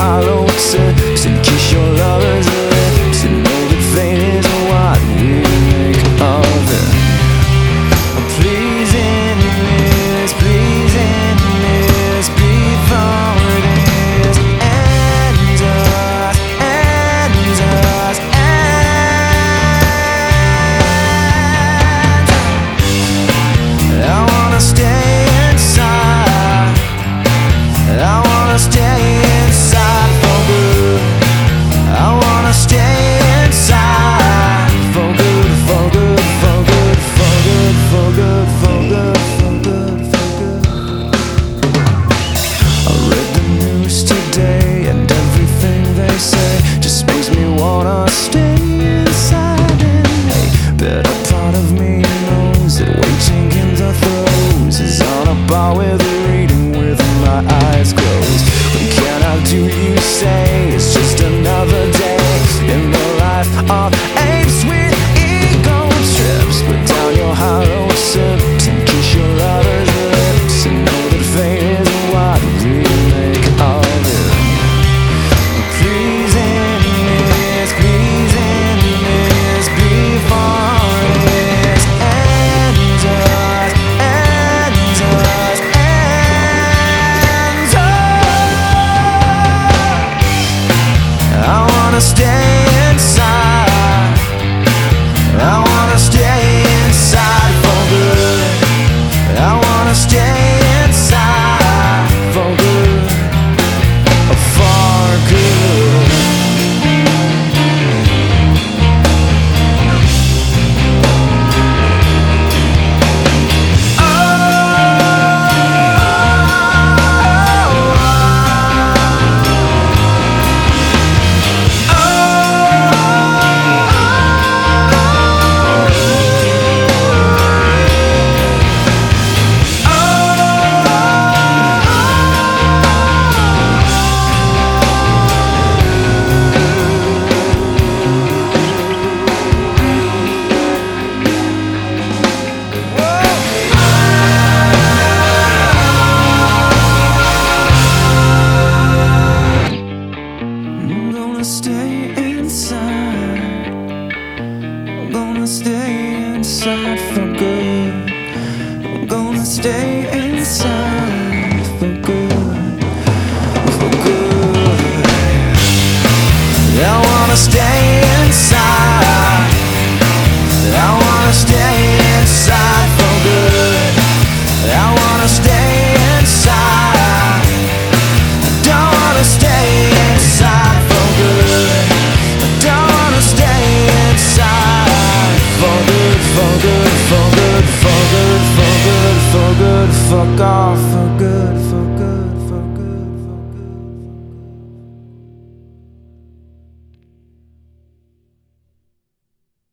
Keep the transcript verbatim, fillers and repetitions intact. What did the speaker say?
hollow tips and kiss your lover's lips and know that fate is what we make of it. Pleasing this, pleasing this, before this ends us, ends us, ends. I wanna stay inside, I wanna stay inside for good, I wanna stay inside for good, for good, for good, for good, for good, for good, for good, for good. I read the news today and everything they say just makes me wanna stay inside. And hey, better part of me knows that waiting in the throes is on a bar with a reading with my eyes closed. What can I do, you say? It's just another day in the life of apes with ego trips. Put down your hollow tips and kiss your lover's lips and know that fate is what we make of it. Pleasing this, pleasing this, before this ends us, ends us, ends us. I wanna stay inside, I wanna stay inside for good, I wanna stay inside for good, for good. I'm gonna stay inside, I'm gonna stay inside for good, I'm gonna stay inside for good, for good. I wanna stay inside, I wanna stay inside for good, I wanna stay inside, I don't wanna stay inside for good, I don't wanna stay inside for good, for good, for good, for good, for good, for good, fuck off for good, for